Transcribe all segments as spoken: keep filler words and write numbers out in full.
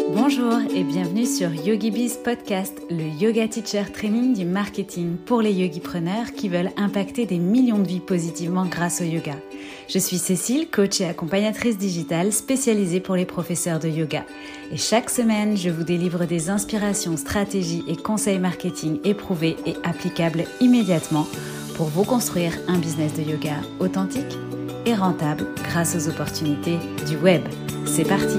Bonjour et bienvenue sur YogiBiz Podcast, le yoga teacher training du marketing pour les yogipreneurs qui veulent impacter des millions de vies positivement grâce au yoga. Je suis Cécile, coach et accompagnatrice digitale spécialisée pour les professeurs de yoga. Et chaque semaine, je vous délivre des inspirations, stratégies et conseils marketing éprouvés et applicables immédiatement pour vous construire un business de yoga authentique et rentable grâce aux opportunités du web. C'est parti!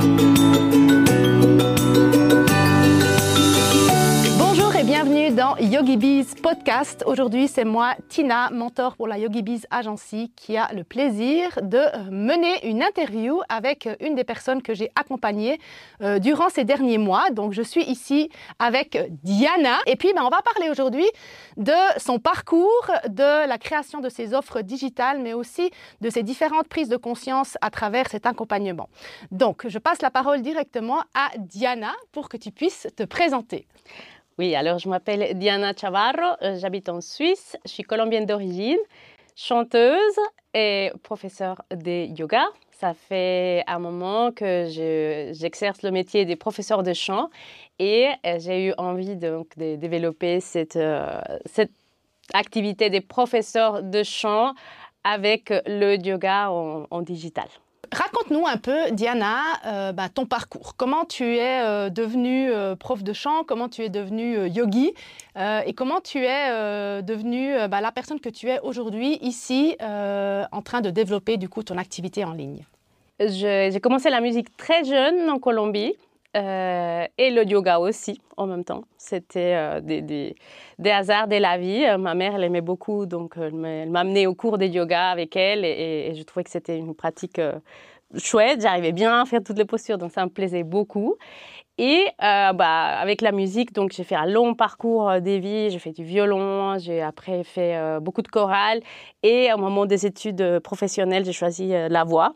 Bonjour et bienvenue dans YogiBiz Podcast. Aujourd'hui, c'est moi, Tina, mentor pour la YogiBiz Agency, qui a le plaisir de mener une interview avec une des personnes que j'ai accompagnées euh, durant ces derniers mois. Donc, je suis ici avec Diana. Et puis, ben, on va parler aujourd'hui de son parcours, de la création de ses offres digitales, mais aussi de ses différentes prises de conscience à travers cet accompagnement. Donc, je passe la parole directement à Diana pour que tu puisses te présenter. Oui, alors je m'appelle Diana Chavarro, j'habite en Suisse, je suis colombienne d'origine, chanteuse et professeure de yoga. Ça fait un moment que je, j'exerce le métier de professeur de chant et j'ai eu envie donc, de développer cette, euh, cette activité de professeur de chant avec le yoga en, en digital. Raconte-nous un peu, Diana, euh, bah, ton parcours. Comment tu es euh, devenue euh, prof de chant, comment tu es devenue euh, yogi euh, et comment tu es euh, devenue euh, bah, la personne que tu es aujourd'hui ici euh, en train de développer du coup ton activité en ligne. Je, j'ai commencé la musique très jeune en Colombie euh, et le yoga aussi en même temps. C'était euh, des, des, des hasards de la vie. Ma mère, elle aimait beaucoup, donc elle m'a amenée au cours de yoga avec elle et, et je trouvais que c'était une pratique euh, chouette. J'arrivais bien à faire toutes les postures, donc ça me plaisait beaucoup. Et euh, bah, avec la musique, donc j'ai fait un long parcours euh, de vie. J'ai fait du violon, j'ai après fait euh, beaucoup de chorale et au moment des études euh, professionnelles, j'ai choisi euh, la voix.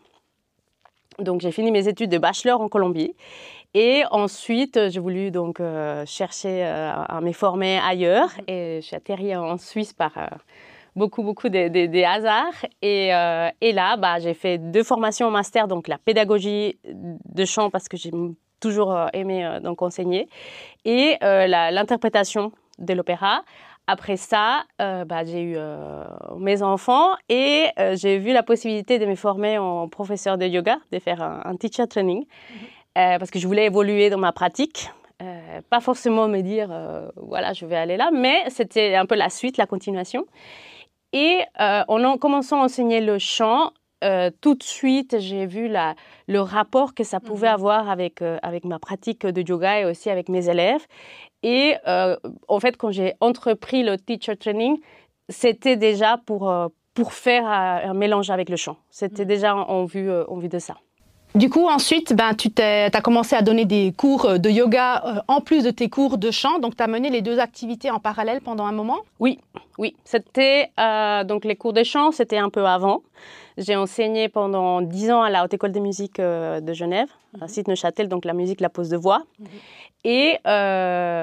Donc j'ai fini mes études de bachelor en Colombie. Et ensuite, j'ai voulu donc euh, chercher euh, à me former ailleurs et je suis atterrie en Suisse par euh, beaucoup, beaucoup de, de, de hasards. Et, euh, et là, bah, j'ai fait deux formations en master, donc la pédagogie de chant parce que j'ai toujours euh, aimé euh, donc enseigner et euh, la, l'interprétation de l'opéra. Après ça, euh, bah, j'ai eu euh, mes enfants et euh, j'ai vu la possibilité de me former en professeur de yoga, de faire un, un teacher training. Mm-hmm. Euh, parce que je voulais évoluer dans ma pratique, euh, pas forcément me dire euh, voilà je vais aller là, mais c'était un peu la suite, la continuation. Et euh, en commençant à enseigner le chant, euh, tout de suite j'ai vu la, le rapport que ça pouvait avoir avec, euh, avec ma pratique de yoga et aussi avec mes élèves. Et euh, en fait quand j'ai entrepris le teacher training, c'était déjà pour, euh, pour faire un mélange avec le chant. C'était déjà en, en, vue, euh, en vue de ça. Du coup, ensuite, ben, tu as commencé à donner des cours de yoga euh, en plus de tes cours de chant. Donc, tu as mené les deux activités en parallèle pendant un moment? Oui, oui. C'était, euh, donc, les cours de chant, c'était un peu avant. J'ai enseigné pendant dix ans à la Haute École de musique euh, de Genève, mm-hmm. à Site-Neuchâtel, donc la musique, la pose de voix. Mm-hmm. Et euh,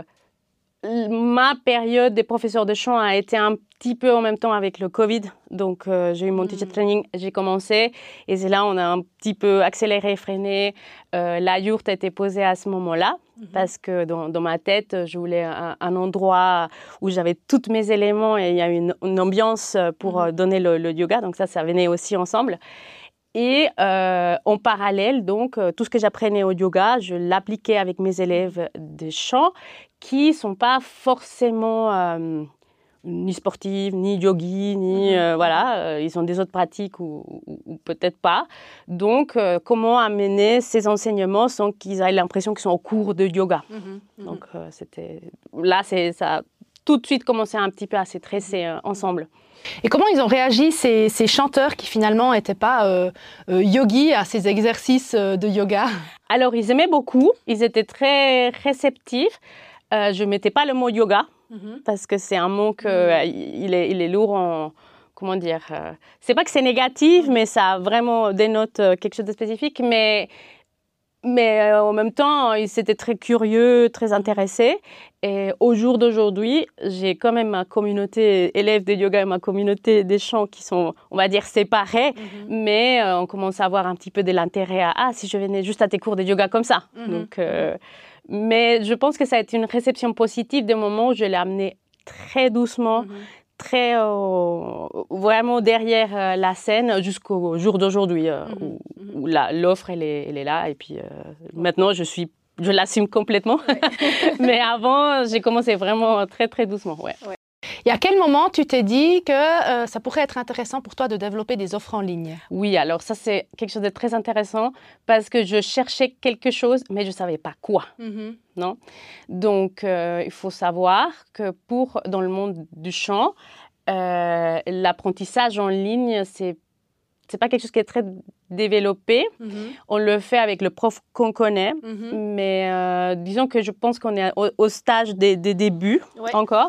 ma période de professeur de chant a été un petit peu en même temps avec le Covid. Donc, euh, j'ai eu mon teacher training, j'ai commencé. Et c'est là on a un petit peu accéléré, freiné. Euh, la yourte a été posée à ce moment-là. Mm-hmm. Parce que dans, dans ma tête, je voulais un, un endroit où j'avais tous mes éléments et il y a une, une ambiance pour mm-hmm. donner le, le yoga. Donc ça, ça venait aussi ensemble. Et euh, en parallèle, donc, tout ce que j'apprenais au yoga, je l'appliquais avec mes élèves de chant qui ne sont pas forcément euh, ni sportifs, ni yogis, ni euh, voilà, euh, ils ont des autres pratiques ou, ou, ou peut-être pas. Donc, euh, comment amener ces enseignements sans qu'ils aient l'impression qu'ils sont au cours de yoga. Mm-hmm. Donc, euh, c'était là, c'est, ça a tout de suite commencé un petit peu à se tresser euh, ensemble. Et comment ils ont réagi, ces, ces chanteurs qui finalement n'étaient pas euh, euh, yogis à ces exercices euh, de yoga? Alors, ils aimaient beaucoup, ils étaient très réceptifs. Euh, je ne mettais pas le mot yoga, mm-hmm. parce que c'est un mot qui mm-hmm. il est, il est lourd en... Comment dire euh, c'est pas que c'est négatif, mm-hmm. mais ça vraiment dénote quelque chose de spécifique. Mais Mais euh, en même temps, ils étaient très curieux, très intéressés. Et au jour d'aujourd'hui, j'ai quand même ma communauté élève de yoga et ma communauté des chants qui sont, on va dire, séparés. Mm-hmm. Mais euh, on commence à avoir un petit peu de l'intérêt à « Ah, si je venais juste à tes cours de yoga comme ça mm-hmm. ». Donc, euh, mais je pense que ça a été une réception positive des moments où je l'ai amené très doucement, mm-hmm. très euh, vraiment derrière euh, la scène jusqu'au jour d'aujourd'hui euh, mm-hmm. où, où la, l'offre elle est, elle est là et puis euh, maintenant je suis je l'assume complètement ouais. Mais avant j'ai commencé vraiment très très doucement ouais. Ouais. Et à quel moment tu t'es dit que euh, ça pourrait être intéressant pour toi de développer des offres en ligne? Oui, alors ça c'est quelque chose de très intéressant parce que je cherchais quelque chose mais je ne savais pas quoi. Mm-hmm. Non? Donc euh, il faut savoir que pour dans le monde du chant, euh, l'apprentissage en ligne c'est c'est pas quelque chose qui est très développé. Mm-hmm. On le fait avec le prof qu'on connaît, mm-hmm. mais euh, disons que je pense qu'on est au, au stage des, des débuts ouais. encore.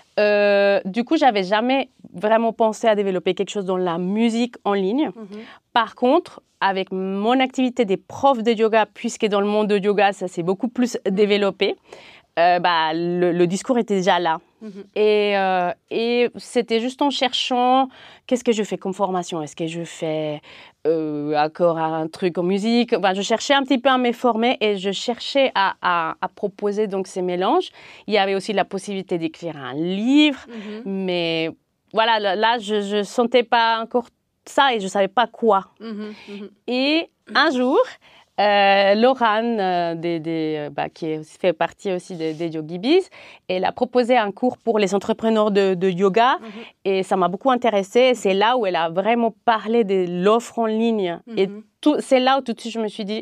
Euh, du coup, j'avais jamais vraiment pensé à développer quelque chose dans la musique en ligne. Mm-hmm. Par contre, avec mon activité des profs de yoga, puisque dans le monde de yoga, ça s'est beaucoup plus développé, euh, bah, le, le discours était déjà là. Mm-hmm. Et, euh, et c'était juste en cherchant qu'est-ce que je fais comme formation. Est-ce que je fais euh, encore un truc en musique? Enfin, je cherchais un petit peu à me former et je cherchais à, à, à proposer donc ces mélanges. Il y avait aussi la possibilité d'écrire un livre, mm-hmm. mais voilà, là, là je ne sentais pas encore ça et je ne savais pas quoi. Mm-hmm. Et un jour, Euh, Laurent, euh, des, des, euh, bah, qui fait partie aussi des, des YogiBiz, elle a proposé un cours pour les entrepreneurs de, de yoga mm-hmm. et ça m'a beaucoup intéressée. C'est là où elle a vraiment parlé de l'offre en ligne. Mm-hmm. Et tout, c'est là où tout de suite je me suis dit,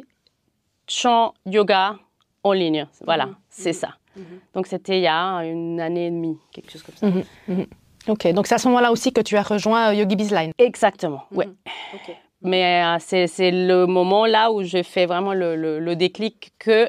chant, yoga en ligne. Voilà, mm-hmm. c'est ça. Mm-hmm. Donc c'était il y a une année et demie, quelque chose comme ça. Mm-hmm. Mm-hmm. Ok, donc c'est à ce moment-là aussi que tu as rejoint YogiBiz Line. Exactement, mm-hmm. oui. Ok. Mais euh, c'est, c'est le moment là où je fais vraiment le, le, le déclic que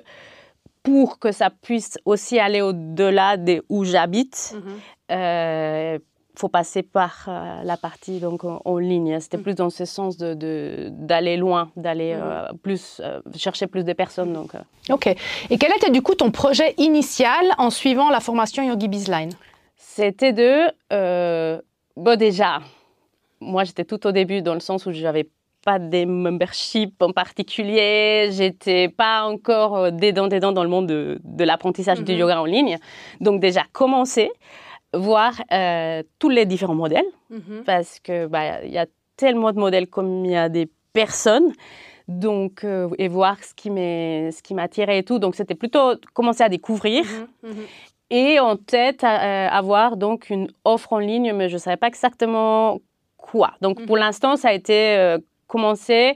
pour que ça puisse aussi aller au-delà de où j'habite, il mm-hmm. euh, faut passer par euh, la partie donc, en, en ligne. C'était mm-hmm. plus dans ce sens de, de, d'aller loin, d'aller mm-hmm. euh, plus, euh, chercher plus de personnes. Donc, euh. Ok. Et quel était du coup ton projet initial en suivant la formation YogiBiz Line? C'était de... Euh, bon déjà, moi j'étais tout au début dans le sens où je n'avais pas des memberships en particulier, j'étais pas encore dedans, dedans dans le monde de, de l'apprentissage mm-hmm. du yoga en ligne. Donc déjà, commencer, voir euh, tous les différents modèles, mm-hmm. parce que bah, y a tellement de modèles comme il y a des personnes, donc, euh, et voir ce qui, ce qui m'attirait et tout. Donc c'était plutôt commencer à découvrir. Mm-hmm. Mm-hmm. Et en tête, euh, avoir donc une offre en ligne, mais je ne savais pas exactement quoi. Donc, mm-hmm. pour l'instant, ça a été euh, commencer,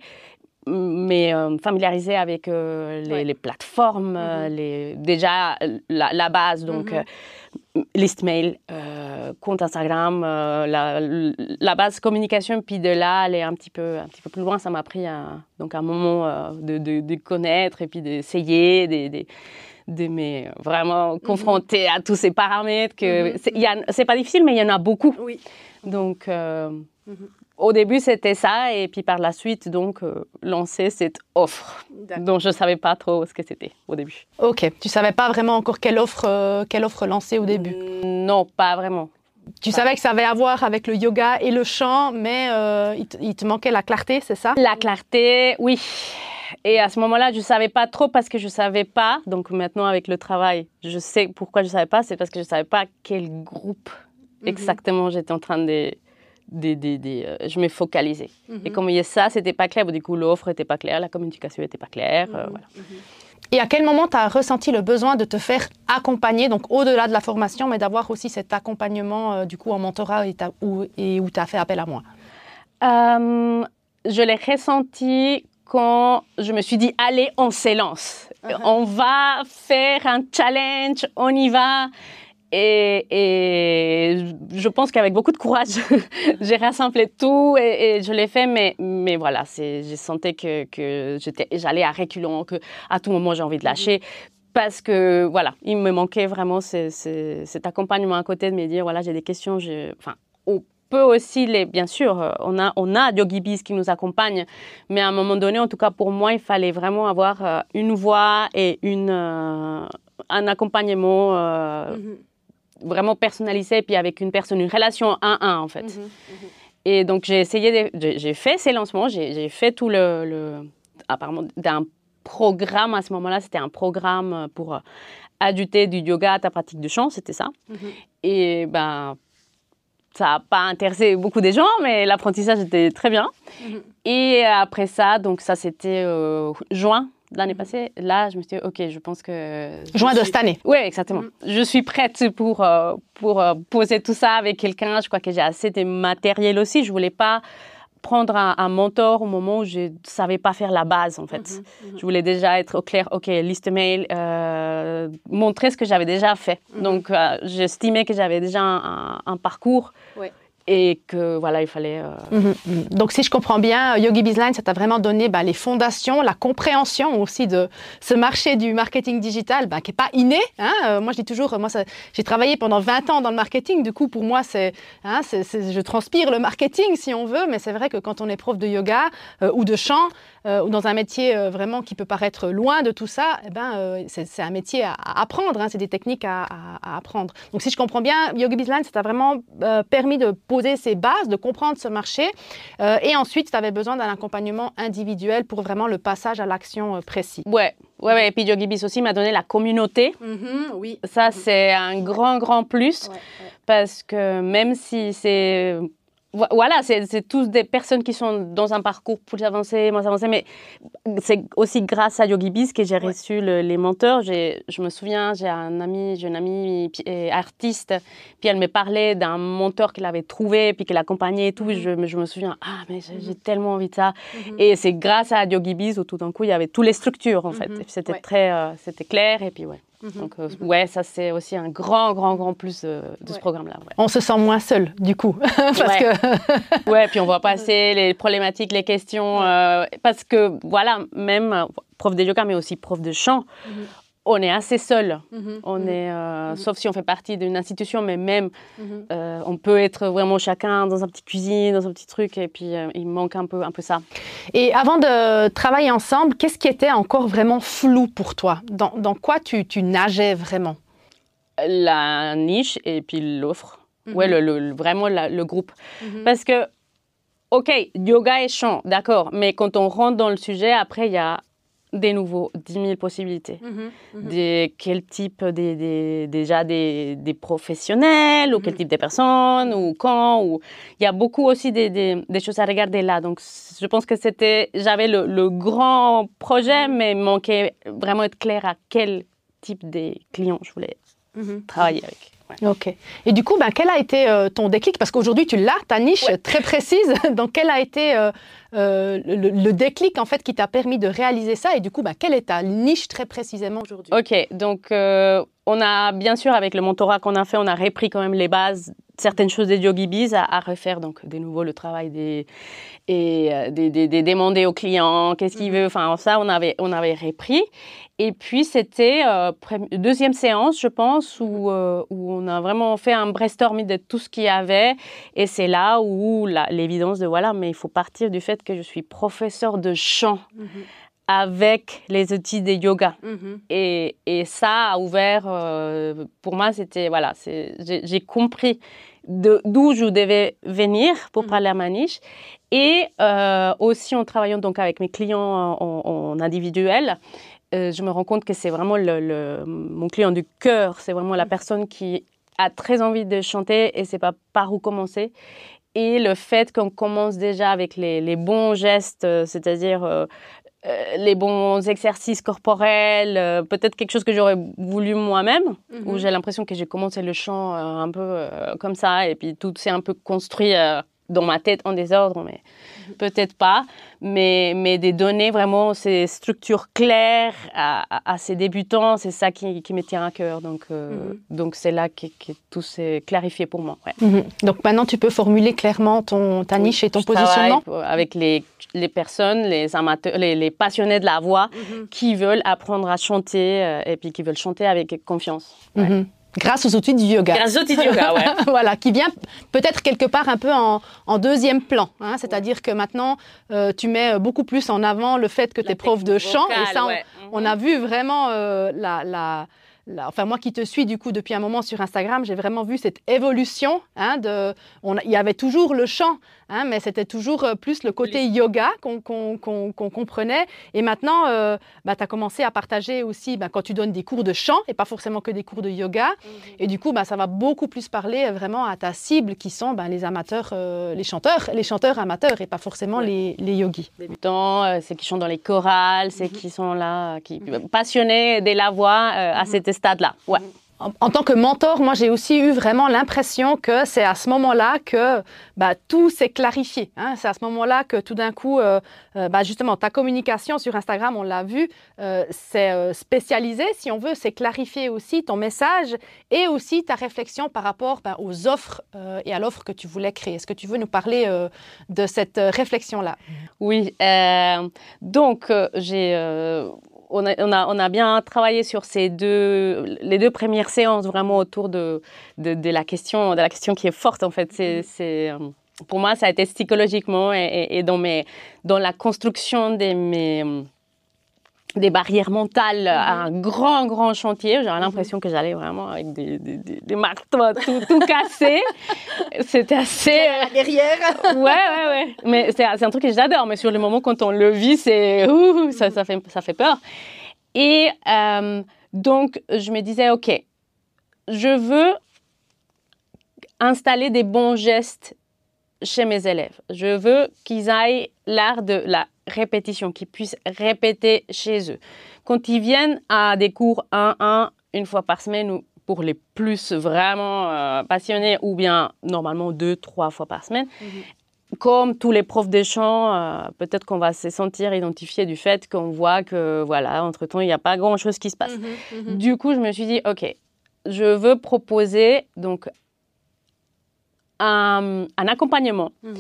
mais euh, familiariser avec euh, les, ouais. les plateformes, mm-hmm. euh, les, déjà la, la base, donc mm-hmm. euh, liste mail, euh, compte Instagram, euh, la, la base communication, puis de là, aller un petit peu, un petit peu plus loin. Ça m'a pris un, donc un moment euh, de, de, de connaître et puis d'essayer, de, de, de me vraiment confronter mm-hmm. à tous ces paramètres. Que mm-hmm. c'est, y a, c'est pas difficile, mais il y en a beaucoup. Oui. Donc, euh, mm-hmm. au début, c'était ça. Et puis par la suite, donc, euh, lancer cette offre D'accord. dont je ne savais pas trop ce que c'était au début. Ok. Tu ne savais pas vraiment encore quelle offre, euh, quelle offre lancer au début? Non, pas vraiment. Tu savais que ça avait à voir avec le yoga et le chant, mais euh, il, te, il te manquait la clarté, c'est ça? La clarté, oui. Et à ce moment-là, je ne savais pas trop parce que je ne savais pas. Donc maintenant, avec le travail, je sais pourquoi je ne savais pas. C'est parce que je ne savais pas quel groupe mm-hmm. exactement j'étais en train de... de, de, de euh, je me focalisais. Mm-hmm. Et comme il y a ça, ce n'était pas clair. Du coup, l'offre n'était pas claire, la communication n'était pas claire. Mm-hmm. Euh, voilà. Et à quel moment tu as ressenti le besoin de te faire accompagner, donc au-delà de la formation, mais d'avoir aussi cet accompagnement euh, du coup en mentorat et, où, et où tu as fait appel à moi? euh, Je l'ai ressenti quand je me suis dit, allez, on s'élance. Uh-huh. On va faire un challenge, on y va. Et, et je pense qu'avec beaucoup de courage, j'ai rassemblé tout et, et je l'ai fait. Mais, mais voilà, c'est, j'ai senti que, que j'étais, j'allais à reculons, qu'à tout moment, j'ai envie de lâcher. Mm-hmm. Parce que, voilà, il me manquait vraiment ce, ce, cet accompagnement à côté de me dire, voilà, j'ai des questions. Je, enfin, au, peut aussi, les, bien sûr, on a, on a YogiBiz qui nous accompagne, mais à un moment donné, en tout cas pour moi, il fallait vraiment avoir euh, une voix et une, euh, un accompagnement euh, mm-hmm. vraiment personnalisé, et puis avec une personne, une relation un à un en fait. Mm-hmm. Mm-hmm. Et donc j'ai essayé, de, j'ai, j'ai fait ces lancements, j'ai, j'ai fait tout le, le apparemment d'un programme à ce moment-là, c'était un programme pour euh, adjuter du yoga à ta pratique de chant, c'était ça. Mm-hmm. Et ben ça n'a pas intéressé beaucoup de gens, mais l'apprentissage était très bien. Mmh. Et après ça, donc ça c'était euh, juin de l'année passée. Là, je me suis dit, ok, je pense que... Juin suis... de cette année. Oui, exactement. Mmh. Je suis prête pour, euh, pour euh, poser tout ça avec quelqu'un. Je crois que j'ai assez de matériel aussi. Je ne voulais pas prendre un, un mentor au moment où je ne savais pas faire la base, en fait. Mmh, mmh. Je voulais déjà être au clair, OK, liste mail, euh, montrer ce que j'avais déjà fait. Mmh. Donc, euh, j'estimais que j'avais déjà un, un, un parcours. Ouais. Et que, voilà, il fallait... Euh... Mmh. Donc, si je comprends bien, YogiBiz Line, ça t'a vraiment donné bah, les fondations, la compréhension aussi de ce marché du marketing digital bah, qui n'est pas inné. Hein. Euh, moi, je dis toujours, moi, ça, j'ai travaillé pendant vingt ans dans le marketing. Du coup, pour moi, c'est, hein, c'est, c'est, je transpire le marketing, si on veut. Mais c'est vrai que quand on est prof de yoga euh, ou de chant, euh, ou dans un métier euh, vraiment qui peut paraître loin de tout ça, eh ben, euh, c'est, c'est un métier à, à apprendre. Hein, c'est des techniques à, à, à apprendre. Donc, si je comprends bien, YogiBiz Line, ça t'a vraiment euh, permis de poser ses bases, de comprendre ce marché. Euh, et ensuite, tu avais besoin d'un accompagnement individuel pour vraiment le passage à l'action euh, précis. Ouais. Ouais, ouais, et puis YogiBiz aussi m'a donné la communauté. Mm-hmm, oui. Ça, mm-hmm. c'est un grand, grand plus. Ouais, ouais. Parce que même si c'est... Voilà, c'est, c'est tous des personnes qui sont dans un parcours plus avancé, moins avancé, mais c'est aussi grâce à YogiBiz que j'ai ouais. reçu le, les mentors. J'ai, je me souviens, j'ai un ami, j'ai une amie artiste, puis elle me parlait d'un mentor qu'elle avait trouvé, puis qu'elle accompagnait et tout. Mm-hmm. Je, je me souviens, ah, mais j'ai, j'ai tellement envie de ça. Mm-hmm. Et c'est grâce à YogiBiz où tout d'un coup, il y avait toutes les structures, en fait. Mm-hmm. C'était ouais. très, euh, c'était clair, et puis ouais. Mmh, Donc, euh, mmh. ouais, ça, c'est aussi un grand, grand, grand plus euh, de ouais. ce programme-là. Ouais. On se sent moins seul, du coup. parce ouais. que... ouais, puis on voit passer les problématiques, les questions. Euh, parce que, voilà, même prof de yoga, mais aussi prof de chant, mmh. on est assez seul. Mmh. On mmh. est, euh, mmh. Sauf si on fait partie d'une institution, mais même, mmh. euh, on peut être vraiment chacun dans un petit cuisine, dans un petit truc, et puis euh, il manque un peu, un peu ça. Et avant de travailler ensemble, qu'est-ce qui était encore vraiment flou pour toi? Dans, dans quoi tu, tu nageais vraiment? La niche et puis l'offre. Mm-hmm. Ouais, le, le, vraiment la, le groupe. Mm-hmm. Parce que, OK, yoga et chant, d'accord, mais quand on rentre dans le sujet, après, il y a des nouveaux, dix mille possibilités. Mm-hmm. Mm-hmm. Des, quel type, des, des, déjà des, des professionnels, mm-hmm. ou quel type de personnes, ou quand, ou... Il y a beaucoup aussi des, des, des choses à regarder là. Donc, je pense que c'était... J'avais le, le grand projet, mm-hmm. mais manquait vraiment être clair à quel type de clients je voulais mm-hmm. travailler avec. Ouais. Ok. Et du coup, ben, quel a été euh, ton déclic? Parce qu'aujourd'hui, tu l'as, ta niche ouais. très précise. Donc, quel a été euh, euh, le, le déclic en fait, qui t'a permis de réaliser ça? Et du coup, ben, quelle est ta niche très précisément aujourd'hui? Ok. Donc, euh, on a, bien sûr, avec le mentorat qu'on a fait, on a repris quand même les bases, certaines choses des YogiBiz à, à refaire. Donc, de nouveau, le travail des... et euh, des, des, des demander aux clients qu'est-ce qu'il veut. Enfin, ça, on avait, on avait repris. Et puis, c'était euh, deuxième séance, je pense, où, euh, où on a vraiment fait un brainstorming de tout ce qu'il y avait. Et c'est là où la, l'évidence de, voilà, mais il faut partir du fait que je suis professeur de chant mm-hmm. avec les outils de yoga. Mm-hmm. Et, et ça a ouvert, euh, pour moi, c'était, voilà, c'est, j'ai, j'ai compris de, d'où je devais venir pour mm-hmm. parler à ma niche. Et euh, aussi, en travaillant donc avec mes clients en, en individuel, Euh, je me rends compte que c'est vraiment le, le, mon client du cœur, c'est vraiment la personne qui a très envie de chanter et ne sait pas par où commencer. Et le fait qu'on commence déjà avec les, les bons gestes, euh, c'est-à-dire euh, euh, les bons exercices corporels, euh, peut-être quelque chose que j'aurais voulu moi-même, mm-hmm. où j'ai l'impression que j'ai commencé le chant euh, un peu euh, comme ça, et puis tout s'est un peu construit euh, dans ma tête en désordre, mais mm-hmm. peut-être pas. Mais, mais de donner vraiment ces structures claires à, à, à ces débutants, c'est ça qui, qui me tient à cœur. Donc, euh, mm-hmm. donc c'est là que, que tout s'est clarifié pour moi. Ouais. Mm-hmm. Donc maintenant, tu peux formuler clairement ton, ta niche oui, et ton positionnement? Avec les, les personnes, les amateurs, les, les passionnés de la voix mm-hmm. qui veulent apprendre à chanter euh, et puis qui veulent chanter avec confiance. Ouais. Mm-hmm. Grâce aux outils du yoga. Grâce aux outils du yoga, ouais. Voilà, qui vient peut-être quelque part un peu en, en deuxième plan. Hein, c'est-à-dire ouais. que maintenant, euh, tu mets beaucoup plus en avant le fait que tu es prof de chant. Vocale, et ça, on, ouais. on a vu vraiment euh, la... la Là, enfin, moi qui te suis du coup depuis un moment sur Instagram, j'ai vraiment vu cette évolution. Hein, de, on, il y avait toujours le chant, hein, mais c'était toujours plus le côté yoga qu'on, qu'on, qu'on, qu'on comprenait. Et maintenant, euh, bah, tu as commencé à partager aussi bah, quand tu donnes des cours de chant et pas forcément que des cours de yoga. Mm-hmm. Et du coup, bah, ça va beaucoup plus parler vraiment à ta cible qui sont bah, les amateurs, euh, les chanteurs, les chanteurs amateurs et pas forcément ouais. les, les yogis. Débutants, euh, c'est qui chantent dans les chorales, c'est mm-hmm. qui sont là, qui, mm-hmm. passionnés dès la voix euh, à mm-hmm. cette stade-là. Ouais. En, en tant que mentor, moi, j'ai aussi eu vraiment l'impression que c'est à ce moment-là que bah, tout s'est clarifié. Hein. C'est à ce moment-là que tout d'un coup, euh, euh, bah, justement, ta communication sur Instagram, on l'a vu, euh, c'est euh, spécialisé, si on veut, c'est clarifié aussi ton message et aussi ta réflexion par rapport bah, aux offres euh, et à l'offre que tu voulais créer. Est-ce que tu veux nous parler euh, de cette euh, réflexion-là? Oui, euh, donc euh, j'ai... Euh... On a, on, a, on a bien travaillé sur ces deux, les deux premières séances vraiment autour de, de, de, la, question, de la question qui est forte en fait. C'est, c'est, pour moi, ça a été psychologiquement et, et, et dans, mes, dans la construction de mes, des barrières mentales, mm-hmm. un grand, grand chantier. J'avais mm-hmm. l'impression que j'allais vraiment avec des, des, des, des marteaux tout, tout cassé. C'était assez... Derrière. Ouais, ouais, ouais. Mais c'est, c'est un truc que j'adore. Mais sur le moment, quand on le vit, c'est... Ouh, ça, ça, fait, ça fait peur. Et euh, donc, je me disais, OK, je veux installer des bons gestes chez mes élèves. Je veux qu'ils aillent l'art de la répétition, qu'ils puissent répéter chez eux. Quand ils viennent à des cours un un, une fois par semaine, ou pour les plus vraiment euh, passionnés, ou bien normalement deux, trois fois par semaine, mm-hmm. comme tous les profs de chant, euh, peut-être qu'on va se sentir identifié du fait qu'on voit que, voilà, entre-temps, il n'y a pas grand-chose qui se passe. Mm-hmm. Mm-hmm. Du coup, je me suis dit, OK, je veux proposer donc un, un accompagnement. Mm-hmm.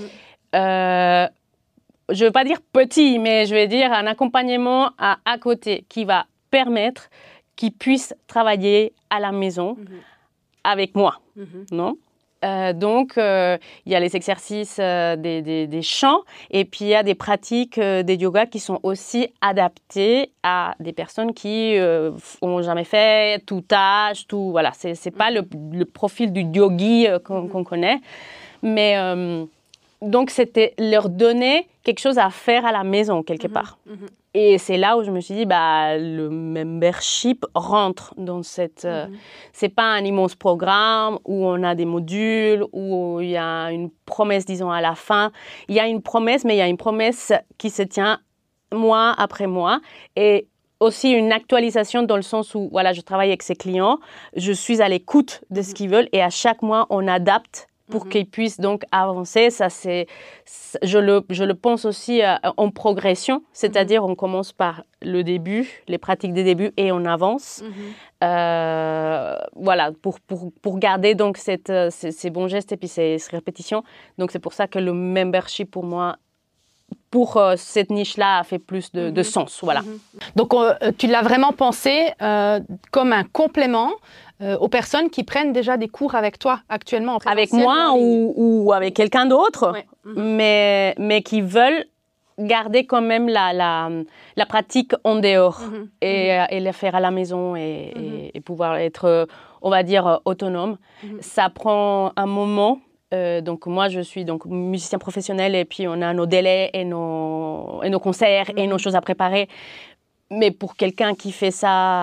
Euh, je ne veux pas dire petit, mais je vais dire un accompagnement à, à côté qui va permettre qu'ils puissent travailler à la maison mm-hmm. avec moi, mm-hmm. non? Euh, donc, euh, il y a les exercices euh, des, des, des chants et puis il y a des pratiques euh, des yogas qui sont aussi adaptées à des personnes qui euh, ont jamais fait tout âge, tout, voilà. C'est, c'est pas le, le profil du yogi euh, qu'on, qu'on connaît, mais... Euh, Donc, c'était leur donner quelque chose à faire à la maison, quelque mmh, part. Mmh. Et c'est là où je me suis dit, bah, le membership rentre dans cette... Mmh. Euh, c'est pas un immense programme où on a des modules, où il y a une promesse, disons, à la fin. Il y a une promesse, mais il y a une promesse qui se tient mois après mois. Et aussi une actualisation dans le sens où, voilà, je travaille avec ces clients, je suis à l'écoute de ce qu'ils veulent et à chaque mois, on adapte pour mm-hmm. qu'ils puissent donc avancer. Ça, c'est, je, le, je le pense aussi euh, en progression, c'est-à-dire mm-hmm. on commence par le début, les pratiques des débuts et on avance. Mm-hmm. Euh, voilà, pour, pour, pour garder donc cette, ces, ces bons gestes et puis ces, ces répétitions. Donc, c'est pour ça que le membership, pour moi, pour euh, cette niche-là, a fait plus de, mm-hmm. de sens. Voilà. Mm-hmm. Donc, euh, tu l'as vraiment pensé euh, comme un complément Euh, aux personnes qui prennent déjà des cours avec toi actuellement en avec moi ou, ou avec quelqu'un d'autre, ouais. mm-hmm. mais, mais qui veulent garder quand même la, la, la pratique en dehors mm-hmm. et, mm-hmm. et la faire à la maison et, mm-hmm. et, et pouvoir être, on va dire, autonome. Mm-hmm. Ça prend un moment. Euh, donc moi, je suis donc musicien professionnel et puis on a nos délais et nos, et nos concerts mm-hmm. et nos choses à préparer. Mais pour quelqu'un qui fait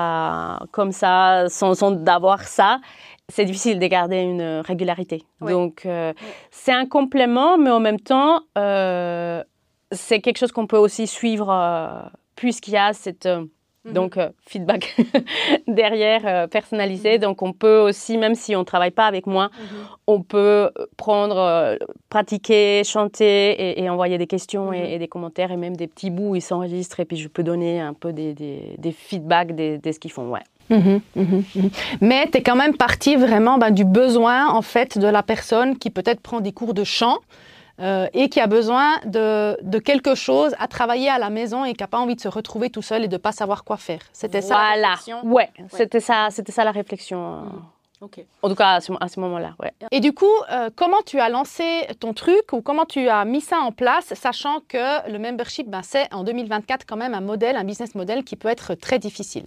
ça comme ça, sans, sans d'avoir ça, c'est difficile de garder une régularité. Oui. Donc, euh, oui. c'est un complément, mais en même temps, euh, c'est quelque chose qu'on peut aussi suivre euh, puisqu'il y a cette... Euh, Mm-hmm. Donc, euh, feedback derrière, euh, personnalisé. Mm-hmm. Donc, on peut aussi, même si on ne travaille pas avec moi, mm-hmm. on peut prendre, euh, pratiquer, chanter et, et envoyer des questions mm-hmm. et, et des commentaires et même des petits bouts, ils s'enregistrent et puis je peux donner un peu des, des, des feedbacks de, de ce qu'ils font. Ouais. Mmh, mmh, mmh. Mais tu es quand même partie vraiment ben, du besoin en fait, de la personne qui peut-être prend des cours de chant. Euh, et qui a besoin de, de quelque chose à travailler à la maison et qui n'a pas envie de se retrouver tout seul et de ne pas savoir quoi faire. C'était ça voilà. la réflexion? Ouais, ouais. C'était ça, c'était ça la réflexion. Mmh. Okay. En tout cas, à ce, à ce moment-là, ouais. Et du coup, euh, comment tu as lancé ton truc ou comment tu as mis ça en place, sachant que le membership, ben, c'est en deux mille vingt-quatre quand même un modèle, un business model qui peut être très difficile.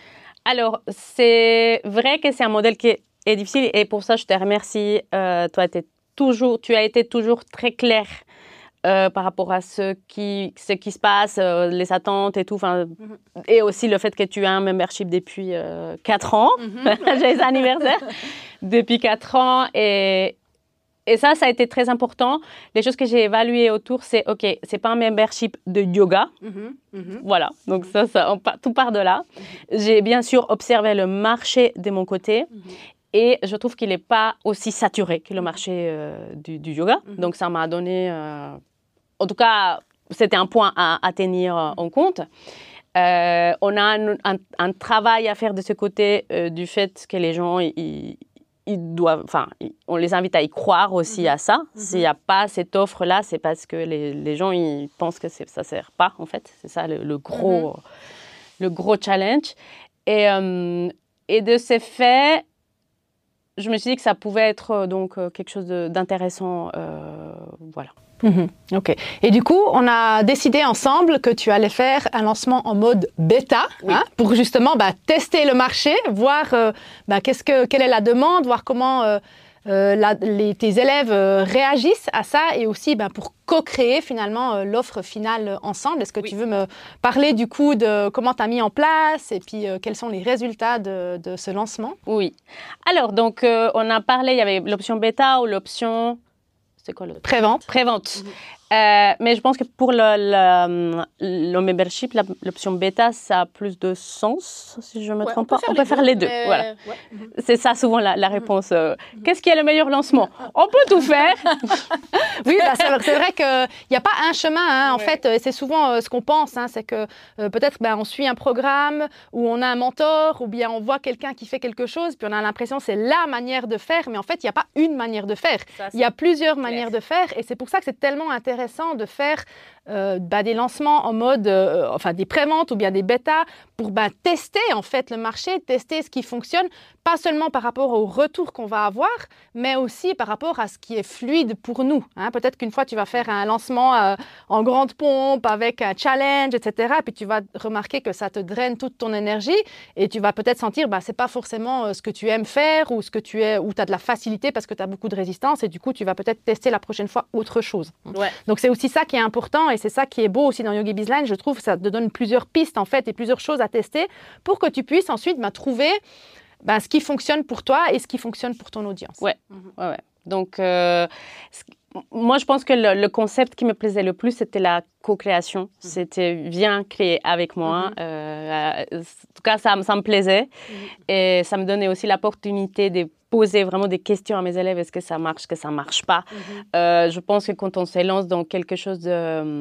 Alors, c'est vrai que c'est un modèle qui est, est difficile et pour ça, je te remercie. Euh, toi, t'es toujours, tu as été toujours très clair euh, par rapport à ce qui, ce qui se passe, euh, les attentes et tout. Mm-hmm. Et aussi le fait que tu as un membership depuis euh, quatre ans. Mm-hmm. J'ai les anniversaires depuis quatre ans. Et, et ça, ça a été très important. Les choses que j'ai évaluées autour, c'est, OK, c'est pas un membership de yoga. Mm-hmm. Mm-hmm. Voilà, donc ça, ça on, tout part de là. Mm-hmm. J'ai bien sûr observé le marché de mon côté. Mm-hmm. Et je trouve qu'il n'est pas aussi saturé que le marché euh, du, du yoga. Mm-hmm. Donc, ça m'a donné... Euh, en tout cas, c'était un point à, à tenir euh, en compte. Euh, on a un, un, un travail à faire de ce côté euh, du fait que les gens, ils, ils doivent... Enfin, on les invite à y croire aussi mm-hmm. à ça. Mm-hmm. S'il n'y a pas cette offre-là, c'est parce que les, les gens, ils pensent que ça ne sert pas, en fait. C'est ça, le, le, gros, mm-hmm. le gros challenge. Et, euh, et de ces faits... Je me suis dit que ça pouvait être donc quelque chose de, d'intéressant, euh, voilà. Mmh, ok. Et du coup, on a décidé ensemble que tu allais faire un lancement en mode bêta, oui. hein, pour justement bah, tester le marché, voir euh, bah, qu'est-ce que, quelle est la demande, voir comment euh, euh, la, les, tes élèves euh, réagissent à ça et aussi bah, pour co-créer finalement euh, l'offre finale ensemble. Est-ce que oui. tu veux me parler du coup de comment tu as mis en place et puis euh, quels sont les résultats de, de ce lancement? Oui. Alors, donc, euh, on a parlé, il y avait l'option bêta ou l'option... C'est quoi le... Prévente. Prévente. Mm-hmm. Euh, mais je pense que pour le, le, le membership, la, l'option bêta, ça a plus de sens, si je ne me ouais, trompe on pas. On peut faire les deux. Mais... Voilà. Ouais. Mm-hmm. C'est ça souvent la, la réponse. Euh, mm-hmm. Qu'est-ce qui est le meilleur lancement? On peut tout faire. Oui, bah, c'est, c'est vrai qu'il n'y a pas un chemin. Hein. En ouais. fait, c'est souvent euh, ce qu'on pense. Hein, c'est que euh, peut-être ben, on suit un programme ou on a un mentor ou bien on voit quelqu'un qui fait quelque chose puis on a l'impression que c'est la manière de faire. Mais en fait, il n'y a pas une manière de faire. Ça, il y a plusieurs clair. manières de faire. Et c'est pour ça que c'est tellement intéressant de faire Euh, bah, des lancements en mode, euh, enfin des préventes ou bien des bêtas pour bah, tester en fait le marché, tester ce qui fonctionne, pas seulement par rapport au retour qu'on va avoir, mais aussi par rapport à ce qui est fluide pour nous. Hein. Peut-être qu'une fois tu vas faire un lancement euh, en grande pompe avec un challenge, et cetera. Puis tu vas remarquer que ça te draine toute ton énergie et tu vas peut-être sentir bah c'est pas forcément euh, ce que tu aimes faire ou ce que tu es, ou tu as de la facilité parce que tu as beaucoup de résistance et du coup tu vas peut-être tester la prochaine fois autre chose. Ouais. Donc c'est aussi ça qui est important. Et c'est ça qui est beau aussi dans YogiBizLine, je trouve, ça te donne plusieurs pistes en fait et plusieurs choses à tester pour que tu puisses ensuite bah, trouver bah, ce qui fonctionne pour toi et ce qui fonctionne pour ton audience. Ouais, mm-hmm. ouais, ouais. Donc, euh, moi, je pense que le, le concept qui me plaisait le plus, c'était la co-création. Mm-hmm. C'était viens créer avec moi. Mm-hmm. Euh, en tout cas, ça, ça me plaisait mm-hmm. et ça me donnait aussi l'opportunité de poser vraiment des questions à mes élèves. Est-ce que ça marche, est-ce que ça ne marche pas? Mm-hmm. euh, Je pense que quand on se lance dans quelque chose de... Euh,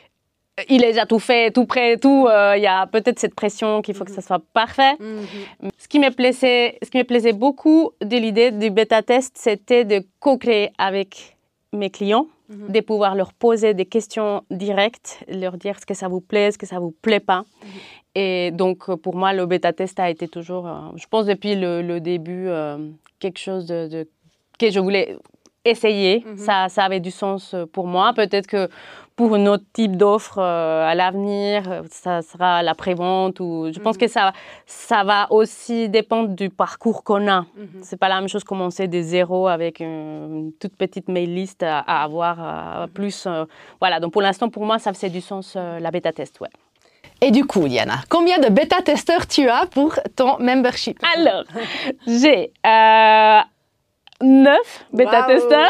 il est déjà tout fait, tout prêt, tout. Il euh, y a peut-être cette pression qu'il faut mm-hmm. que ça soit parfait. Mm-hmm. Ce qui me plaisait, ce qui me plaisait beaucoup de l'idée du bêta-test, c'était de co-créer avec mes clients, mm-hmm. de pouvoir leur poser des questions directes, leur dire ce que ça vous plaît, ce que ça vous plaît pas. Mm-hmm. Et donc, pour moi, le bêta-test a été toujours, euh, je pense depuis le, le début, euh, quelque chose de, de, que je voulais essayer. Mm-hmm. Ça, ça avait du sens pour moi. Peut-être que pour un autre type d'offre euh, à l'avenir, ça sera la prévente. Ou... Je mm-hmm. pense que ça, ça va aussi dépendre du parcours qu'on a. Mm-hmm. Ce n'est pas la même chose commencer de zéro avec une, une toute petite mail list à, à avoir à, mm-hmm. plus. Euh, voilà, donc pour l'instant, pour moi, ça faisait du sens, euh, la bêta-test, ouais. Et du coup, Diana, combien de bêta-testeurs tu as pour ton membership? Alors, j'ai euh, neuf bêta-testeurs.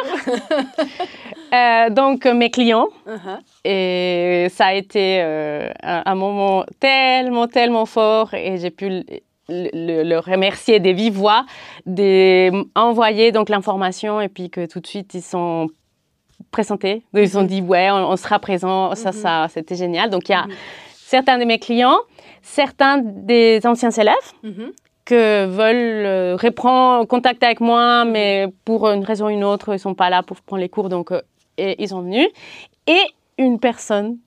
euh, donc, mes clients. Uh-huh. Et ça a été euh, un, un moment tellement, tellement fort. Et j'ai pu le, le, le remercier des vives voix, d'envoyer donc l'information et puis que tout de suite, ils sont présentés. Ils mm-hmm. ont dit, ouais, on, on sera présent. Mm-hmm. Ça, ça, c'était génial. Donc, il y a... Mm-hmm. certains de mes clients, certains des anciens élèves mm-hmm. que veulent euh, reprendre contact avec moi, mais pour une raison ou une autre, ils ne sont pas là pour prendre les cours, donc euh, et, ils sont venus. Et une personne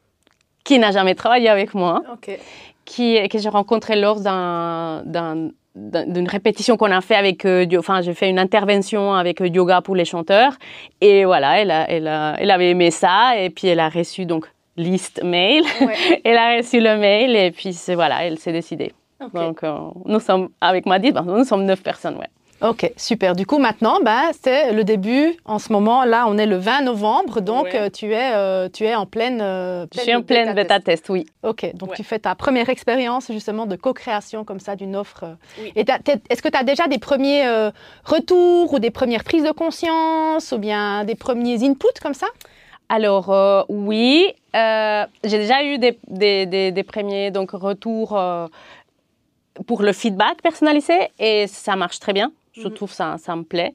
qui n'a jamais travaillé avec moi, okay. qui, que j'ai rencontrée lors d'un, d'un, d'une répétition qu'on a fait avec, euh, enfin, j'ai fait une intervention avec euh, yoga pour les chanteurs. Et voilà, elle, a, elle, a, elle avait aimé ça. Et puis, elle a reçu, donc, liste mail. Ouais. Elle a reçu le mail. Et puis, c'est, voilà, elle s'est décidée. Okay. Donc, euh, nous sommes, avec Maddy, ben, nous sommes neuf personnes, ouais. Ok, super. Du coup, maintenant, ben, c'est le début. En ce moment, là, on est le vingt novembre, donc ouais. euh, tu, es, euh, tu es en pleine, euh, pleine Je suis en pleine bêta-test, bêta oui. Ok, donc ouais. tu fais ta première expérience, justement, de co-création comme ça d'une offre. Oui. Et est-ce que tu as déjà des premiers euh, retours ou des premières prises de conscience ou bien des premiers inputs comme ça? Alors, euh, oui. Euh, j'ai déjà eu des, des, des, des premiers donc, retours euh, pour le feedback personnalisé et ça marche très bien. Je trouve ça, ça me plaît.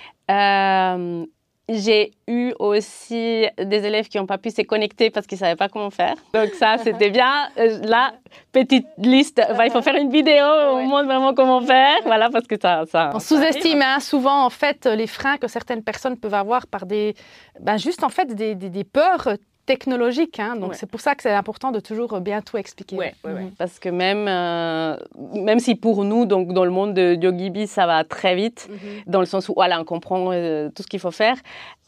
Euh, j'ai eu aussi des élèves qui n'ont pas pu se connecter parce qu'ils ne savaient pas comment faire. Donc ça, c'était bien. La petite liste, bah, il faut faire une vidéo, on ouais. montre vraiment comment faire. Voilà, parce que ça... ça on sous-estime hein, souvent, en fait, les freins que certaines personnes peuvent avoir par des... Ben, juste, en fait, des, des, des peurs technologique, hein, donc ouais. c'est pour ça que c'est important de toujours bien tout expliquer. Oui, ouais, ouais, ouais. Parce que même, euh, même si pour nous, donc dans le monde de YogiBiz, ça va très vite, mm-hmm. dans le sens où voilà, on comprend euh, tout ce qu'il faut faire,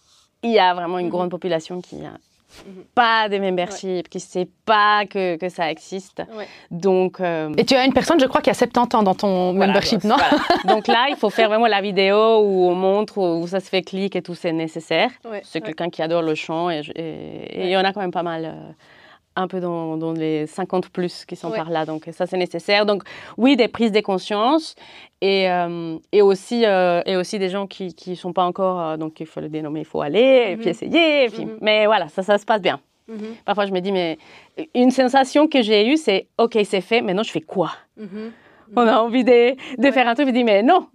il y a vraiment une mm-hmm. grande population qui n'a mm-hmm. pas de membership, ouais. qui ne sait pas que, que ça existe. Ouais. Donc, euh, et tu as une personne, je crois, qui a soixante-dix ans dans ton voilà, membership, non voilà. Donc là, il faut faire vraiment la vidéo où on montre, où ça se fait clic et tout, c'est nécessaire. Ouais, c'est ouais. quelqu'un qui adore le chant et, et, et ouais. il y en a quand même pas mal, euh, un peu dans, dans les cinquante plus qui sont ouais. par là. Donc ça, c'est nécessaire. Donc oui, des prises de conscience et, euh, et, aussi, euh, et aussi des gens qui ne sont pas encore, euh, donc il faut le dénommer, il faut aller mm-hmm. et puis essayer. Et puis, mm-hmm. mais voilà, ça, ça se passe bien. Mm-hmm. Parfois, je me dis, mais une sensation que j'ai eue, c'est « OK, c'est fait, maintenant je fais quoi mm-hmm. ?» On a envie de, de ouais. faire un truc, je dis « Mais non,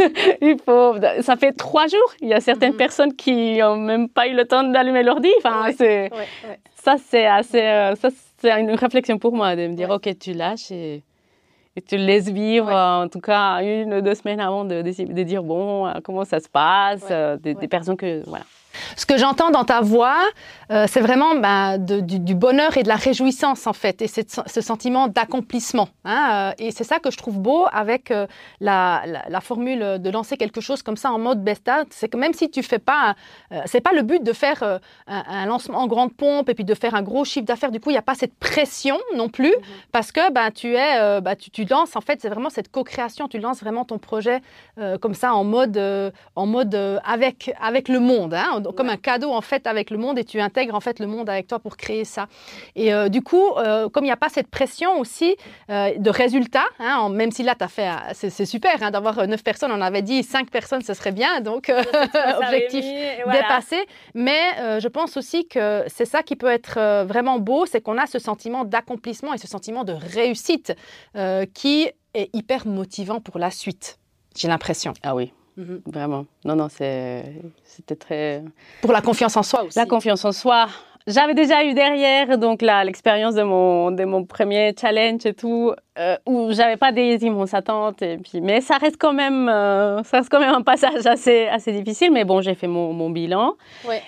il faut... ça fait trois jours, il y a certaines mm-hmm. personnes qui n'ont même pas eu le temps d'allumer l'ordi. » Enfin, ouais. c'est, ouais. Ouais. Ça, c'est assez... Euh, ça, c'est une réflexion pour moi, de me dire ouais. « OK, tu lâches et, et tu le laisses vivre, ouais. euh, en tout cas, une ou deux semaines avant de, de, de dire « Bon, euh, comment ça se passe ouais. euh, ?» des, ouais. des personnes que... Voilà. Ce que j'entends dans ta voix, euh, c'est vraiment bah, de, du, du bonheur et de la réjouissance, en fait, et c'est ce sentiment d'accomplissement. Hein, euh, et c'est ça que je trouve beau avec euh, la, la, la formule de lancer quelque chose comme ça en mode bêta. C'est que même si tu fais pas... Euh, c'est pas le but de faire euh, un, un lancement en grande pompe et puis de faire un gros chiffre d'affaires. Du coup, il n'y a pas cette pression non plus, mm-hmm. parce que bah, tu, es, euh, bah, tu, tu lances, en fait, c'est vraiment cette co-création. Tu lances vraiment ton projet euh, comme ça en mode, euh, en mode euh, avec, avec le monde, hein, comme ouais. un cadeau en fait avec le monde et tu intègres en fait le monde avec toi pour créer ça. Et euh, du coup, euh, comme il n'y a pas cette pression aussi euh, de résultats, hein, même si là tu as fait, c'est super hein, d'avoir neuf personnes, on avait dit cinq personnes ce serait bien, donc euh, objectif voilà. dépassé. Mais euh, je pense aussi que c'est ça qui peut être euh, vraiment beau, c'est qu'on a ce sentiment d'accomplissement et ce sentiment de réussite euh, qui est hyper motivant pour la suite, j'ai l'impression. Ah oui. Mmh, vraiment. Non, non, c'était très... Pour la confiance en soi aussi. La confiance en soi. J'avais déjà eu derrière donc l'expérience de mon, de mon premier challenge et tout, euh, où j'avais pas des immenses attentes. Et puis, mais ça reste quand même, euh, ça reste quand même un passage assez, assez difficile. Mais bon, j'ai fait mon, mon bilan. Ouais.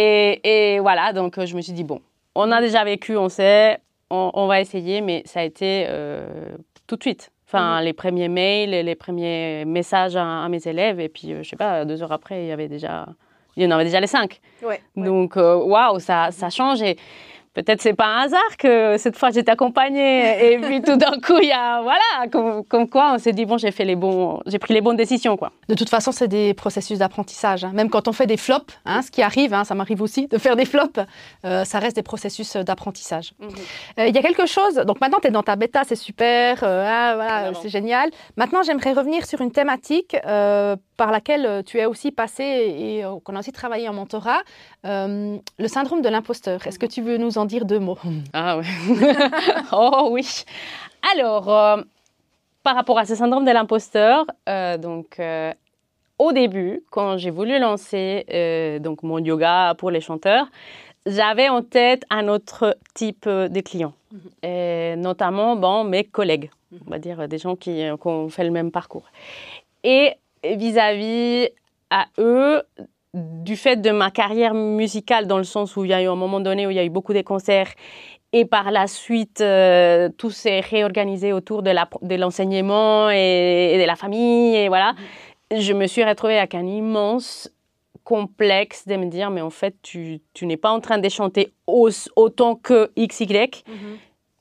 Et, et voilà, donc je me suis dit, bon, on a déjà vécu, on sait, on, on va essayer, mais ça a été euh, tout de suite. Enfin, mmh. les premiers mails, les premiers messages à, à mes élèves. Et puis, euh, je sais pas, deux heures après, il y avait déjà, il y en avait déjà les cinq. Ouais, Donc, waouh, wow, ça, ça change. Et peut-être c'est pas un hasard que cette fois, j'étais accompagnée. Et puis, tout d'un coup, il y a, voilà, comme, comme quoi, on s'est dit, bon, j'ai fait les bons, j'ai pris les bonnes décisions, quoi. De toute façon, c'est des processus d'apprentissage. Hein. Même quand on fait des flops, hein, ce qui arrive, hein, ça m'arrive aussi de faire des flops, euh, ça reste des processus d'apprentissage. Il mm-hmm. euh, y a quelque chose, donc maintenant, tu es dans ta bêta, c'est super, euh, ah, voilà, c'est génial. Maintenant, j'aimerais revenir sur une thématique euh, par laquelle tu es aussi passé et euh, qu'on a aussi travaillé en mentorat, euh, le syndrome de l'imposteur. Est-ce que tu veux nous en dire deux mots? Ah oui. Oh oui. Alors, euh, par rapport à ce syndrome de l'imposteur, euh, donc euh, au début, quand j'ai voulu lancer euh, donc mon yoga pour les chanteurs, j'avais en tête un autre type de clients, mm-hmm. et notamment bon, mes collègues, mm-hmm. on va dire des gens qui, qui ont fait le même parcours. Et vis-à-vis à eux, du fait de ma carrière musicale, dans le sens où il y a eu un moment donné où il y a eu beaucoup de concerts Et par la suite, euh, tout s'est réorganisé autour de, la, de l'enseignement et, et de la famille. Et voilà. Mm-hmm. Je me suis retrouvée avec un immense complexe de me dire, mais en fait, tu, tu n'es pas en train de chanter au, autant que X Y. Mm-hmm.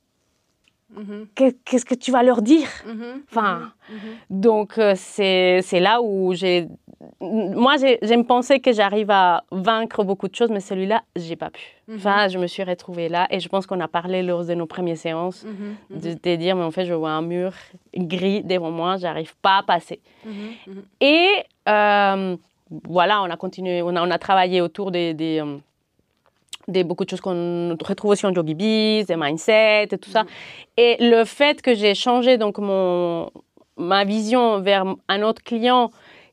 Mm-hmm. Qu'est-ce que tu vas leur dire? Mm-hmm. Enfin, mm-hmm. Donc, euh, c'est, c'est là où j'ai... Moi, j'ai, j'ai pensé que j'arrive à vaincre beaucoup de choses, mais celui-là, je n'ai pas pu. Mm-hmm. Enfin, je me suis retrouvée là et je pense qu'on a parlé lors de nos premières séances mm-hmm. de, de dire, mais en fait, je vois un mur gris devant moi, je n'arrive pas à passer. Mm-hmm. Et euh, voilà, on a continué, on a, on a travaillé autour des... des euh, Des, beaucoup de choses qu'on retrouve aussi en YogiBiz, des mindsets et tout ça. Mmh. Et le fait que j'ai changé donc mon, ma vision vers un autre client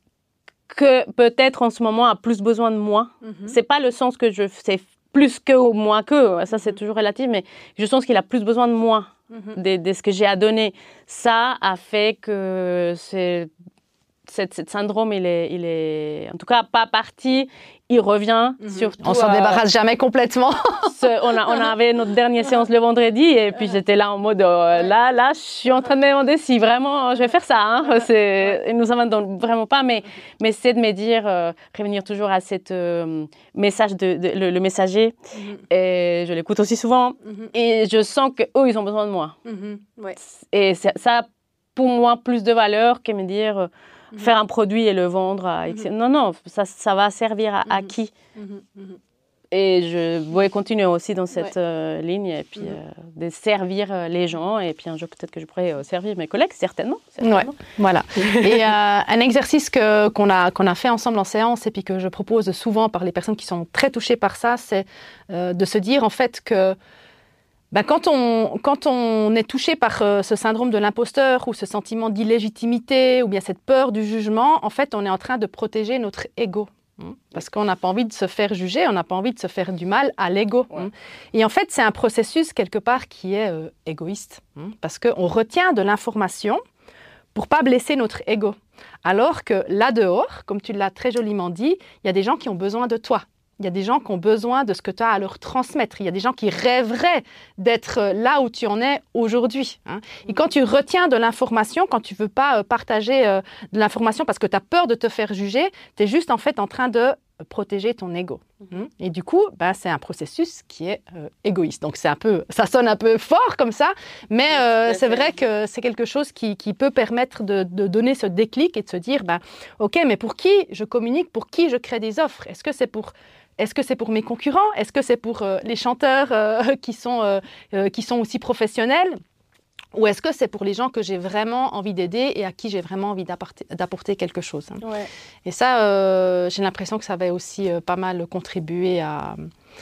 que peut-être en ce moment a plus besoin de moi, mmh. c'est pas le sens que je c'est plus que ou moins que, ça c'est toujours relatif, mais je sens qu'il a plus besoin de moi, mmh. de, de ce que j'ai à donner. Ça a fait que c'est Cette, cette syndrome, il est, il est en tout cas pas parti, il revient. Mm-hmm. Surtout, on s'en euh, débarrasse jamais complètement. ce, on, a, on avait notre dernière séance le vendredi et puis j'étais là en mode, euh, là, là, je suis en train de me demander si vraiment je vais faire ça. Hein. C'est, et nous en vendons vraiment pas, mais, mais c'est de me dire, euh, revenir toujours à ce euh, message, de, de, le, le messager. Mm-hmm. Et je l'écoute aussi souvent mm-hmm. et je sens qu'eux, ils ont besoin de moi. Mm-hmm. Ouais. Et ça, ça a pour moi plus de valeur que me dire... Euh, faire un produit et le vendre à... Mm-hmm. Non, non, ça, ça va servir à, mm-hmm. à qui mm-hmm. Et je vais continuer aussi dans cette ouais. euh, ligne et puis mm-hmm. euh, de servir euh, les gens. Et puis un jour, peut-être que je pourrais euh, servir mes collègues, certainement. certainement. Ouais, voilà. Et euh, un exercice que, qu'on, a, qu'on a fait ensemble en séance et puis que je propose souvent par les personnes qui sont très touchées par ça, c'est euh, de se dire en fait que Ben, quand, on, quand on est touché par euh, ce syndrome de l'imposteur ou ce sentiment d'illégitimité ou bien cette peur du jugement, en fait, on est en train de protéger notre ego. Hein, parce qu'on n'a pas envie de se faire juger, on n'a pas envie de se faire du mal à l'ego. Ouais. Hein. Et en fait, c'est un processus quelque part qui est euh, égoïste. Hein, parce qu'on retient de l'information pour ne pas blesser notre ego. Alors que là dehors, comme tu l'as très joliment dit, il y a des gens qui ont besoin de toi. Il y a des gens qui ont besoin de ce que tu as à leur transmettre. Il y a des gens qui rêveraient d'être là où tu en es aujourd'hui. Hein. Et quand tu retiens de l'information, quand tu ne veux pas partager de l'information parce que tu as peur de te faire juger, tu es juste en fait en train de protéger ton ego. Hein. Et du coup, bah, c'est un processus qui est euh, égoïste. Donc c'est un peu, ça sonne un peu fort comme ça, mais euh, c'est vrai que c'est quelque chose qui, qui peut permettre de, de donner ce déclic et de se dire, bah, ok, mais pour qui je communique, pour qui je crée des offres? Est-ce que c'est pour Est-ce que c'est pour mes concurrents? Est-ce que c'est pour euh, les chanteurs euh, qui, sont, euh, euh, qui sont aussi professionnels? Ou est-ce que c'est pour les gens que j'ai vraiment envie d'aider et à qui j'ai vraiment envie d'apporter, d'apporter quelque chose? Hein. Ouais. Et ça, euh, j'ai l'impression que ça va aussi euh, pas mal contribuer à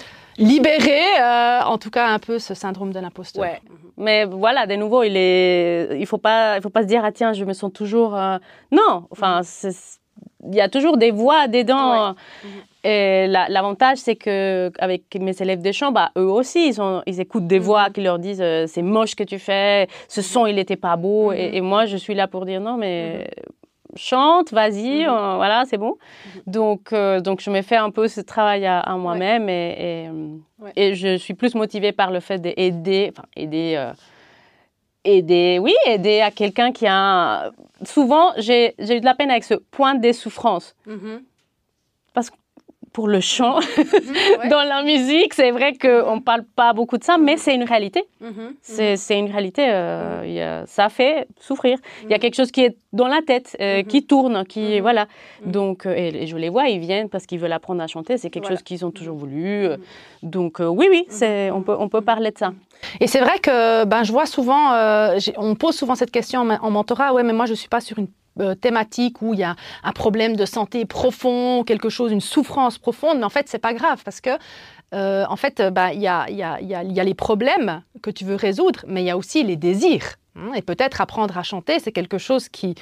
libérer, euh, en tout cas, un peu ce syndrome de l'imposteur. Ouais. Mais voilà, de nouveau, il est, il faut pas, il faut pas se dire, ah tiens, je me sens toujours... Euh... Non, enfin, c'est... il y a toujours des voix dedans. Ouais. Et la, l'avantage, c'est qu'avec mes élèves de chant, bah, eux aussi, ils, ont, ils écoutent des voix mm-hmm. qui leur disent euh, c'est moche que tu fais, ce son, il n'était pas beau. Mm-hmm. Et, et moi, je suis là pour dire non, mais mm-hmm. chante, vas-y, mm-hmm. euh, voilà, c'est bon. Mm-hmm. Donc, euh, donc, je me fais un peu ce travail à, à moi-même ouais. et, et, ouais. et je suis plus motivée par le fait d'aider, enfin, aider. Euh, Aider, oui, aider à quelqu'un qui a... Un... Souvent, j'ai, j'ai eu de la peine avec ce point de souffrance. Mm-hmm. Parce que pour le chant, mm-hmm, ouais. dans la musique, c'est vrai qu'on ne parle pas beaucoup de ça, mais c'est une réalité. Mm-hmm. C'est, c'est une réalité. Euh, mm-hmm. y a, ça fait souffrir. Il mm-hmm. y a quelque chose qui est dans la tête, euh, mm-hmm. qui tourne, qui... Mm-hmm. Voilà. Mm-hmm. Donc, euh, et, et je les vois, ils viennent parce qu'ils veulent apprendre à chanter. C'est quelque voilà. chose qu'ils ont toujours voulu. Mm-hmm. Donc, euh, oui, oui, c'est, on peut, on peut parler de ça. Et c'est vrai que ben, je vois souvent, euh, on pose souvent cette question en, en mentorat, ouais, mais moi je ne suis pas sur une euh, thématique où il y a un problème de santé profond, quelque chose, une souffrance profonde, mais en fait, ce n'est pas grave parce que, euh, en fait, ben, il y a, y a, y a, y a les problèmes que tu veux résoudre, mais il y a aussi les désirs. Hein, et peut-être apprendre à chanter, c'est quelque chose qui...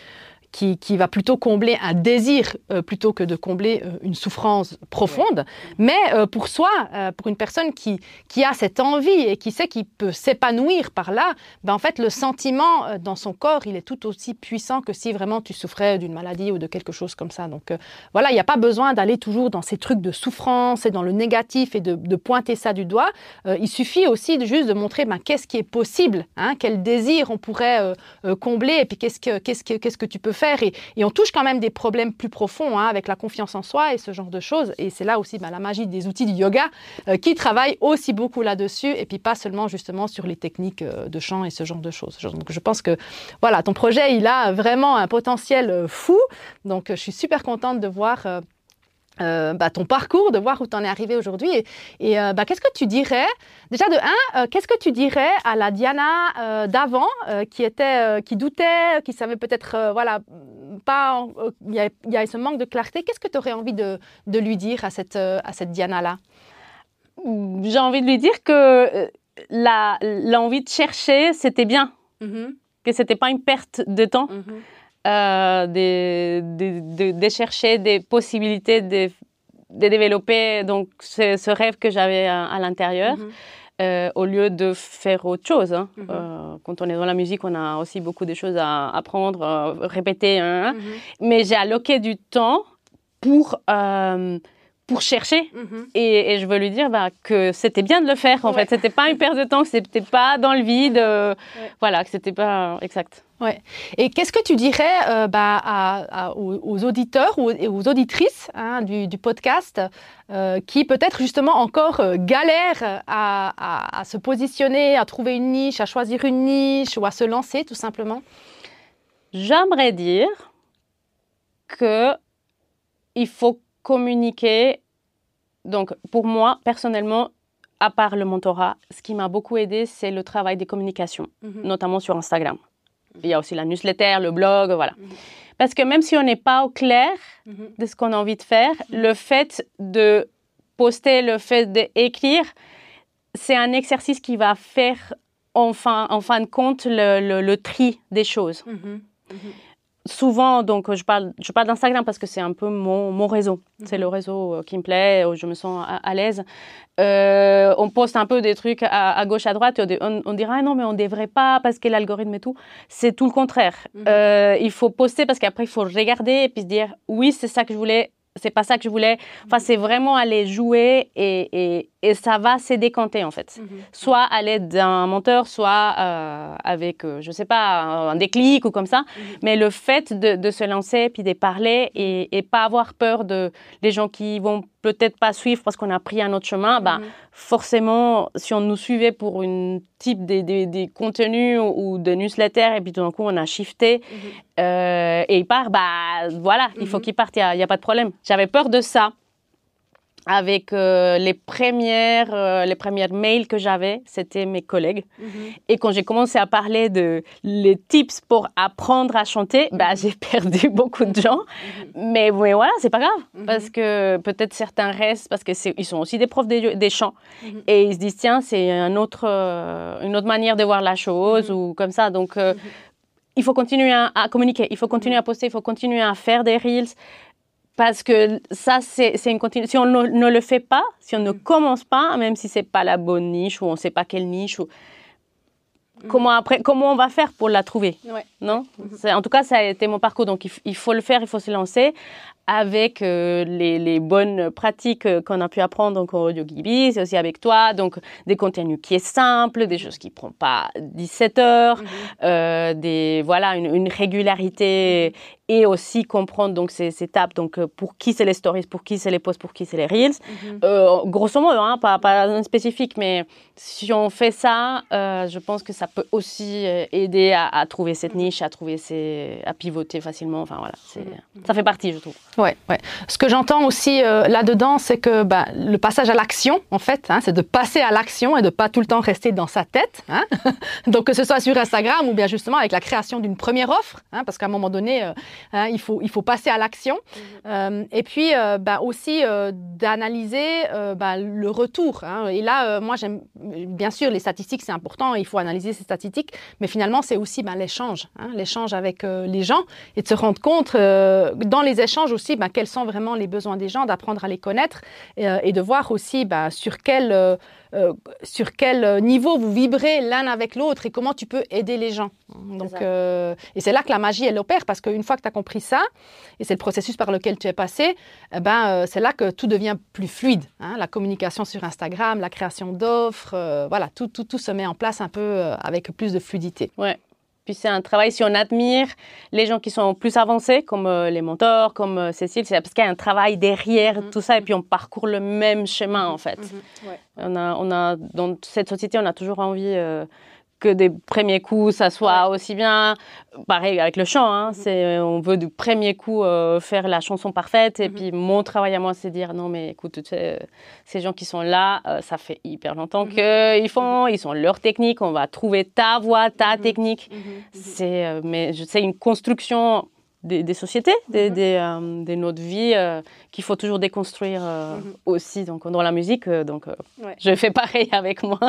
qui, qui va plutôt combler un désir euh, plutôt que de combler euh, une souffrance profonde. Ouais. Mais euh, pour soi, euh, pour une personne qui, qui a cette envie et qui sait qu'il peut s'épanouir par là, ben en fait, le sentiment euh, dans son corps, il est tout aussi puissant que si vraiment tu souffrais d'une maladie ou de quelque chose comme ça. Donc euh, voilà, il n'y a pas besoin d'aller toujours dans ces trucs de souffrance et dans le négatif et de, de pointer ça du doigt. Euh, il suffit aussi de, juste de montrer ben, qu'est-ce qui est possible, hein, quel désir on pourrait euh, euh, combler et puis qu'est-ce que, qu'est-ce que, qu'est-ce que tu peux faire. Et, et on touche quand même des problèmes plus profonds hein, avec la confiance en soi et ce genre de choses. Et c'est là aussi ben, la magie des outils du yoga euh, qui travaillent aussi beaucoup là-dessus et puis pas seulement justement sur les techniques euh, de chant et ce genre de choses. Donc je pense que voilà, ton projet, il a vraiment un potentiel euh, fou. Donc je suis super contente de voir euh, Euh, bah, ton parcours, de voir où tu en es arrivé aujourd'hui. Et, et euh, bah, qu'est-ce que tu dirais, déjà de un, euh, qu'est-ce que tu dirais à la Diana euh, d'avant, euh, qui, était, euh, qui doutait, qui savait peut-être, euh, voilà, pas, il y, y a ce manque de clarté. Qu'est-ce que tu aurais envie de, de lui dire à cette, euh, à cette Diana-là? J'ai envie de lui dire que la, l'envie de chercher, c'était bien, mm-hmm. que ce n'était pas une perte de temps. Mm-hmm. Euh, de, de, de, de chercher des possibilités de, de développer donc, ce, ce rêve que j'avais à, à l'intérieur, mm-hmm. euh, au lieu de faire autre chose. Hein. Mm-hmm. Euh, quand on est dans la musique, on a aussi beaucoup de choses à apprendre, à répéter. Hein, mm-hmm. Mais j'ai alloqué du temps pour... Euh, pour chercher. Mm-hmm. Et, et je veux lui dire bah, que c'était bien de le faire, en ouais. fait. C'était pas une perte de temps, que c'était pas dans le vide. Euh, ouais. Voilà, que c'était pas exact. Ouais. Et qu'est-ce que tu dirais euh, bah, à, à, aux, aux auditeurs ou aux, aux auditrices hein, du, du podcast euh, qui peut-être justement encore euh, galèrent à, à, à se positionner, à trouver une niche, à choisir une niche ou à se lancer tout simplement? J'aimerais dire qu'il faut communiquer. Donc, pour moi, personnellement, à part le mentorat, ce qui m'a beaucoup aidé, c'est le travail des communications, mm-hmm. notamment sur Instagram. Mm-hmm. Il y a aussi la newsletter, le blog, voilà. Mm-hmm. Parce que même si on n'est pas au clair mm-hmm. de ce qu'on a envie de faire, mm-hmm. le fait de poster, le fait d'écrire, c'est un exercice qui va faire, en fin, en fin de compte, le, le, le tri des choses. Mm-hmm. Mm-hmm. Souvent, donc, je parle, je parle d'Instagram parce que c'est un peu mon, mon réseau. Mm-hmm. C'est le réseau qui me plaît, où je me sens à, à l'aise. Euh, on poste un peu des trucs à, à gauche, à droite. Et on, on dira, ah non, mais on ne devrait pas parce que l'algorithme et tout. C'est tout le contraire. Mm-hmm. Euh, il faut poster parce qu'après, il faut regarder et puis se dire, oui, c'est ça que je voulais. C'est pas ça que je voulais. Enfin, c'est vraiment aller jouer et, et, et ça va se décanter, en fait. Mm-hmm. Soit à l'aide d'un menteur, soit euh, avec, euh, je sais pas, un déclic ou comme ça. Mm-hmm. Mais le fait de, de se lancer, puis de parler et, et pas avoir peur de les gens qui vont peut-être pas suivre parce qu'on a pris un autre chemin, mm-hmm. bah, forcément, si on nous suivait pour un type de, de, de contenu ou de newsletter et puis tout d'un coup, on a shifté mm-hmm. euh, et il part, bah voilà, mm-hmm. il faut qu'il parte, il n'y a, a pas de problème. J'avais peur de ça. Avec euh, les, premières, euh, les premières mails que j'avais, c'était mes collègues. Mm-hmm. Et quand j'ai commencé à parler de les tips pour apprendre à chanter, bah, j'ai perdu beaucoup de gens. Mm-hmm. Mais, mais voilà, c'est pas grave. Mm-hmm. Parce que peut-être certains restent, parce qu'ils sont aussi des profs des, des chants. Mm-hmm. Et ils se disent, tiens, c'est un autre, euh, une autre manière de voir la chose, mm-hmm. ou comme ça. Donc, euh, mm-hmm. il faut continuer à, à communiquer, il faut continuer mm-hmm. à poster, il faut continuer à faire des reels. Parce que ça, c'est, c'est une continuité. Si on ne, ne le fait pas, si on ne commence pas, même si ce n'est pas la bonne niche ou on ne sait pas quelle niche, ou... mmh. comment, après, comment on va faire pour la trouver ouais. non mmh. c'est, En tout cas, ça a été mon parcours. Donc, il, il faut le faire, il faut se lancer avec euh, les, les bonnes pratiques euh, qu'on a pu apprendre donc, au YogiBiz, c'est aussi avec toi. Donc, des contenus qui est simple, des choses qui ne prennent pas dix-sept heures, mmh. euh, des, voilà, une, une régularité... Mmh. Et aussi comprendre donc, ces, ces étapes, donc, pour qui c'est les stories, pour qui c'est les posts, pour qui c'est les reels. Mm-hmm. Euh, grosso modo, hein, pas, pas spécifique, mais si on fait ça, euh, je pense que ça peut aussi aider à, à trouver cette niche, à, trouver ces, à pivoter facilement. Enfin, voilà, c'est, mm-hmm. ça fait partie, je trouve. Ouais, ouais. Ce que j'entends aussi euh, là-dedans, c'est que ben, le passage à l'action, en fait, hein, c'est de passer à l'action et de pas tout le temps rester dans sa tête. Hein. Donc que ce soit sur Instagram ou bien justement avec la création d'une première offre, hein, parce qu'à un moment donné, euh, hein, il faut il faut passer à l'action. Mmh. Euh, et puis euh, ben, aussi euh, d'analyser euh, ben, le retour. Hein. Et là, euh, moi, j'aime bien sûr les statistiques, c'est important. Il faut analyser ces statistiques, mais finalement, c'est aussi ben, l'échange, hein, l'échange avec euh, les gens et de se rendre compte euh, dans les échanges aussi. Ben, quels sont vraiment les besoins des gens, d'apprendre à les connaître et, euh, et de voir aussi ben, sur, quel, euh, euh, sur quel niveau vous vibrez l'un avec l'autre et comment tu peux aider les gens. Donc, euh, et c'est là que la magie, elle opère, parce qu'une fois que tu as compris ça, et c'est le processus par lequel tu es passé, eh ben, euh, c'est là que tout devient plus fluide. Hein, la communication sur Instagram, la création d'offres, euh, voilà, tout, tout, tout se met en place un peu euh, avec plus de fluidité. Ouais. Puis c'est un travail, si on admire les gens qui sont plus avancés, comme euh, les mentors, comme euh, Cécile, c'est parce qu'il y a un travail derrière mmh. tout ça, et puis on parcourt le même chemin, en fait. Mmh. Ouais. On a, on a, dans cette société, on a toujours envie euh, que des premiers coups, ça soit ouais. aussi bien. Pareil avec le chant, hein, mmh. c'est, on veut du premier coup euh, faire la chanson parfaite. Et mmh. puis mon travail à moi, c'est de dire non, mais écoute, tu sais, ces gens qui sont là, euh, ça fait hyper longtemps mmh. qu'ils font, mmh. ils sont leur technique. On va trouver ta voix, ta mmh. technique. Mmh. C'est, euh, mais c'est une construction des, des sociétés, des, mmh. des, euh, de notre vie euh, qu'il faut toujours déconstruire euh, mmh. aussi. Donc dans la musique, euh, donc euh, ouais. je fais pareil avec moi.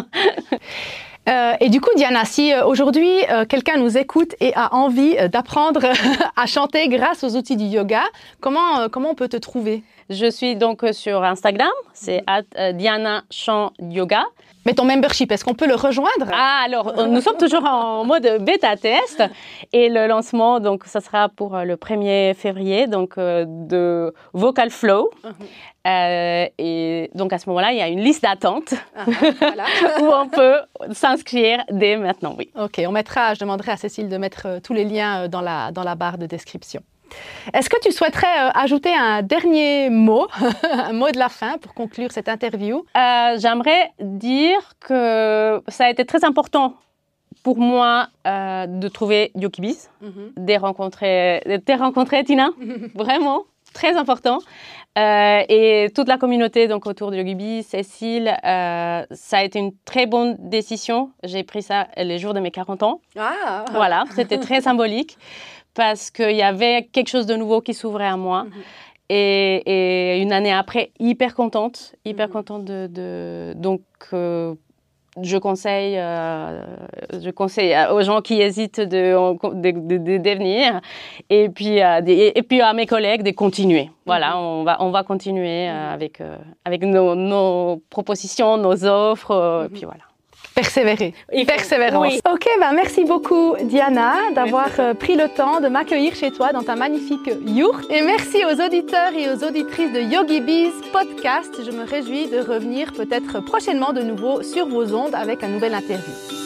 Euh, et du coup, Diana, si euh, aujourd'hui euh, quelqu'un nous écoute et a envie euh, d'apprendre à chanter grâce aux outils du yoga, comment, euh, comment on peut te trouver? Je suis donc sur Instagram, c'est at, euh, Diana Chant Yoga. Mais ton membership, est-ce qu'on peut le rejoindre? Ah, alors, nous sommes toujours en mode bêta test et le lancement, donc, ça sera pour le premier février, donc, euh, de Vocal Flow. Uh-huh. Euh, et donc, à ce moment-là, il y a une liste d'attente uh-huh, voilà. où on peut s'inscrire dès maintenant, oui. Ok, on mettra, je demanderai à Cécile de mettre euh, tous les liens dans la, dans la barre de description. Est-ce que tu souhaiterais euh, ajouter un dernier mot, un mot de la fin pour conclure cette interview? euh, J'aimerais dire que ça a été très important pour moi euh, de trouver YogiBiz, mm-hmm. de rencontrer, de te rencontrer, Tina, vraiment très important. Euh, et toute la communauté donc, autour de YogiBiz, Cécile, euh, ça a été une très bonne décision. J'ai pris ça les jours de mes quarante ans. Ah. Voilà, c'était très symbolique. Parce qu'il y avait quelque chose de nouveau qui s'ouvrait à moi. Mmh. Et, et une année après, hyper contente, hyper mmh. contente de... de donc, euh, je conseille, euh, je conseille aux gens qui hésitent de, de, de, de, de venir. Et puis, euh, de, et puis à mes collègues de continuer. Voilà, mmh. on, va, on va continuer euh, avec, euh, avec nos, nos propositions, nos offres. Euh, mmh. Et puis voilà. Persévérer. Persévérance. Oui. Ok, ben merci beaucoup Diana d'avoir euh, pris le temps de m'accueillir chez toi dans ta magnifique yourte. Et merci aux auditeurs et aux auditrices de YogiBiz Podcast. Je me réjouis de revenir peut-être prochainement de nouveau sur vos ondes avec un nouvel interview.